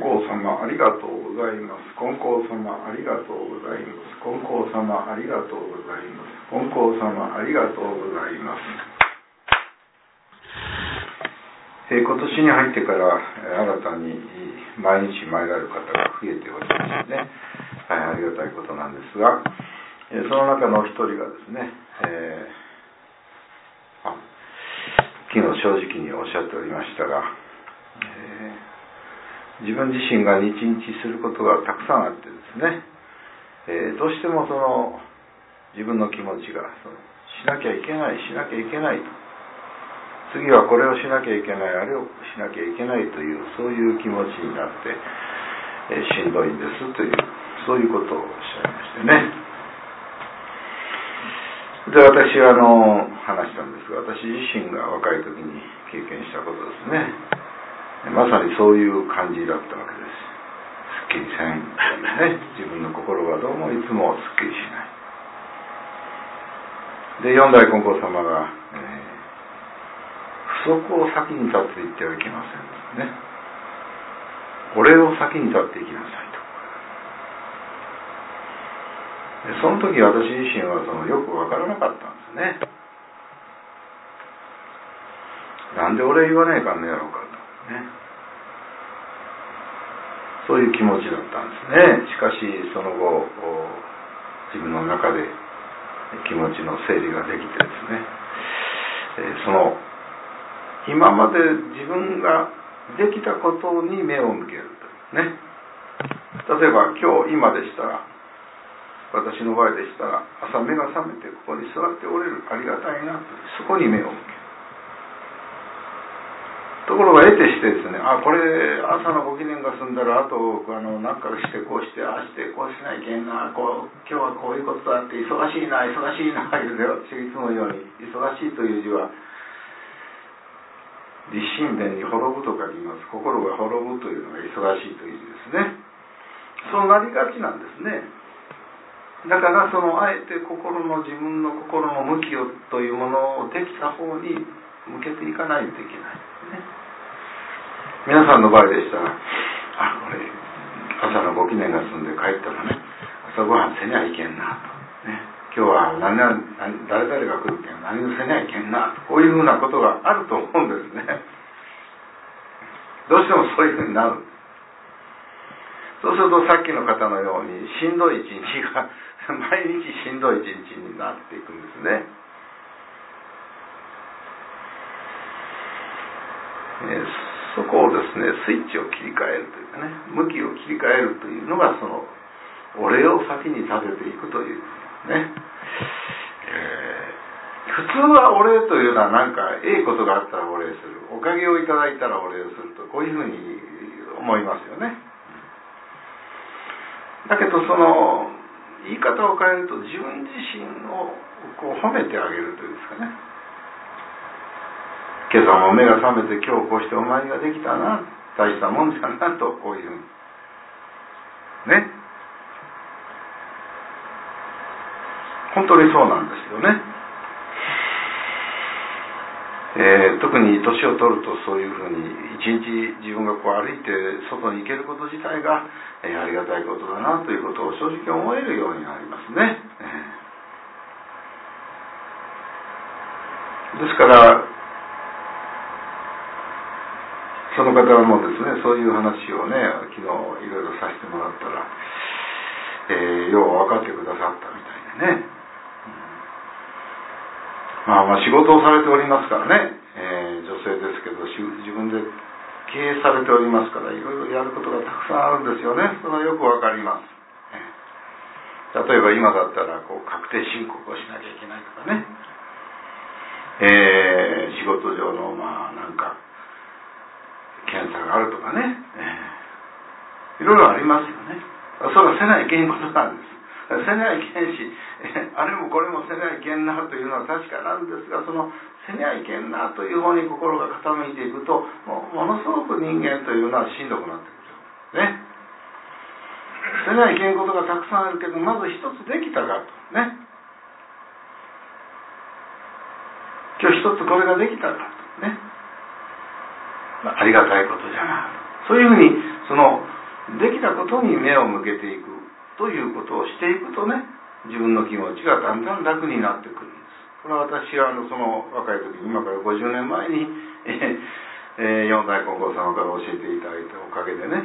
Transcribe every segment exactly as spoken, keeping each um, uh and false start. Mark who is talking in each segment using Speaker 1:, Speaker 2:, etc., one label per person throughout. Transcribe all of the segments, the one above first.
Speaker 1: 光様ありがとうございます。金光様ありがとうございます。金光様ありがとうございます。金光様ありがとうございます。えー、今年に入ってから新たに毎日参られる方が増えておりますね。はい、ありがたいことなんですが、えー、その中の一人がですね、えー、あ昨日正直におっしゃっておりましたが、えー自分自身が日々することがたくさんあってですね、えー、どうしてもその自分の気持ちがそのしなきゃいけないしなきゃいけないと、次はこれをしなきゃいけない、あれをしなきゃいけないというそういう気持ちになって、えー、しんどいんですというそういうことをおっしゃいましてね。で私はあの話したんですが、私自身が若い時に経験したことですね。まさにそういう感じだったわけです。すっきりせんね、自分の心がどうもいつもすっきりしない。で四代金光様が、えー、不足を先に立っていってはいけませんね。お礼を先に立っていきなさいと。でその時私自身はそのよくわからなかったんですね。なんでお礼言わないかんのやろうかとね、そういう気持ちだったんですね。しかしその後自分の中で気持ちの整理ができてですね、その今まで自分ができたことに目を向けるとね。例えば今日今でしたら、私の場合でしたら朝目が覚めてここに座っておれる、ありがたいなと、そこに目を向ける。ところが得てしてですね、あ、これ朝のご記念が済んだらあとあの何かしてこうしてああしてこうしないけんな、こう今日はこういうことだって忙しいな忙しいな言うて私いつものように忙しいという字は立身弁に滅ぶと書きます。心が滅ぶというのが忙しいという字ですね。そうなりがちなんですね。だからそのあえて心の自分の心の向きをというものをできた方に向けていかないといけないですね。皆さんの場合でしたら、あ、これ朝のご記念が済んで帰ったらね、朝ごはんせにゃいけんなと、ね、今日は何々誰々が来るけん何をせにゃいけんなと、こういうふうなことがあると思うんですね。どうしてもそういうふうになる。そうするとさっきの方のようにしんどい一日が毎日しんどい一日になっていくんですね。えーそこをですね、スイッチを切り替えるというかね、向きを切り替えるというのがそのお礼を先に立てていくというね、えー、普通はお礼というのはなんかええことがあったらお礼する、おかげをいただいたらお礼をすると、こういうふうに思いますよね。だけどその言い方を変えると、自分自身をこう褒めてあげるというんですかね。今朝も目が覚めて今日こうしてお参りができたな、大したもんじゃなと、こういうふうにね、本当にそうなんですよね。えー、特に年を取るとそういうふうに一日自分がこう歩いて外に行けること自体が、えー、ありがたいことだなということを正直思えるようになりますね。えー、ですからその方もですね、そういう話をね、昨日いろいろさせてもらったら、えー、よう分かってくださったみたいでね、うん、まあまあ仕事をされておりますからね、えー、女性ですけど自分で経営されておりますから、いろいろやることがたくさんあるんですよね。それはよく分かります。例えば今だったらこう確定申告をしなきゃいけないとかね、えー、仕事上のまあなんか検査があるとかね、えー、いろいろありますよね。それはせないけんことなんです。せないけんし、あれもこれもせないけんなというのは確かなんですが、そのせないけんなという方に心が傾いていくと、もうものすごく人間というのはしんどくなってくるね。せないけんことがたくさんあるけど、まず一つできたかとね、今日一つこれができたかとね、ありがたいことじゃな、そういうふうにそのできたことに目を向けていくということをしていくとね、自分の気持ちがだんだん楽になってくるんです。これは私はあのその若い時、今からごじゅうねんまえにえー、四代金剛様から教えていただいたおかげでね、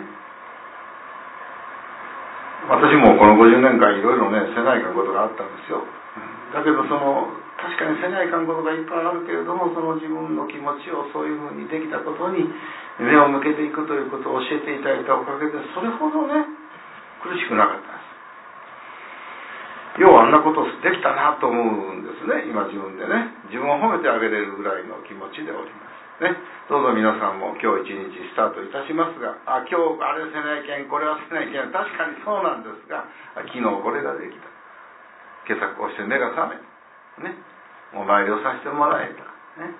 Speaker 1: 私もこのごじゅうねんかんいろいろねせないかんことがあったんですよ。だけどその確かにせないかんことがいっぱいあるけれども、その自分の気持ちをそういうふうにできたことに目を向けていくということを教えていただいたおかげで、それほどね苦しくなかったんです。要はあんなことできたなと思うんですね。今自分でね、自分を褒めてあげれるぐらいの気持ちでおりますね。どうぞ皆さんも今日一日スタートいたしますが、あ、今日あれせないけん、これはせないけん、確かにそうなんですが、昨日これができた、今朝こうして目が覚めたね、お参りをさせてもらえたね、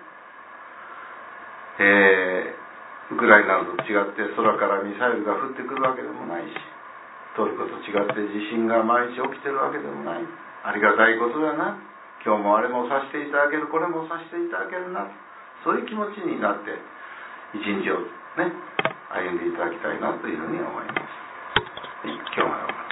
Speaker 1: えー、ウクライナと違って空からミサイルが降ってくるわけでもないし、トルコと違って地震が毎日起きてるわけでもない。ありがたいことだな、今日もあれもさせていただける、これもさせていただけるな、そういう気持ちになって一日をね歩んでいただきたいなというふうに思います。今日は